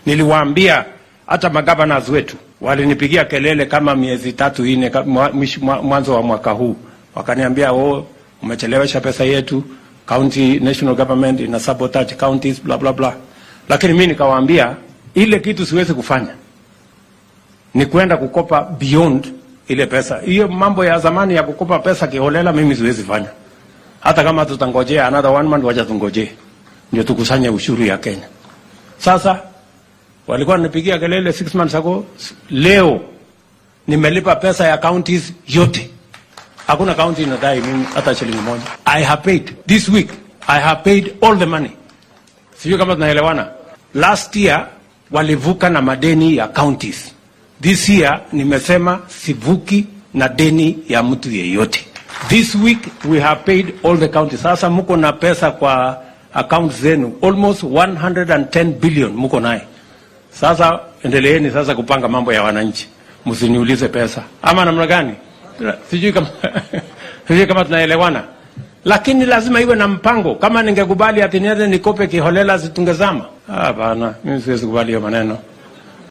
Niliwaambia hata magavana wetu walinipigia kelele kama miezi 3-4 mwanzo wa mwaka huu. Wakaniambia umechelewesha pesa yetu, county national government ina sabotage counties blah blah blah. Lakini mimi nikawaambia ile kitu siwezi kufanya ni kwenda kukopa beyond ile pesa. Hiyo mambo ya zamani ya kukopa pesa kiholela mimi siwezi fanya. Hata kama tutangojea another 1 month, wacha tungoje ndio tukusanye ushuru ya Kenya. Sasa walikuwa wananipigia kelele 6 months ago. Leo nimelipa pesa ya counties yote. Hakuna county inadai mimi hata shilingi moja. I have paid this week. I have paid all the money. Sio kama tunaelewana. Last year walivuka na madeni ya counties. This year nimesema sivuki na deni ya mtu yeyote. This week we have paid all the counties. Sasa mko na pesa kwa accounts zenu almost 110 billion mko naye. Sasa endeleeni sasa kupanga mambo ya wananchi. Msiniulize pesa. Ama namna gani? Sijui kama tunaelewana. Lakini lazima iwe na mpango. Kama ningekubali ati niende nikope kiholela zitungezama. Hapana, mimi siwezi kubali hiyo maneno.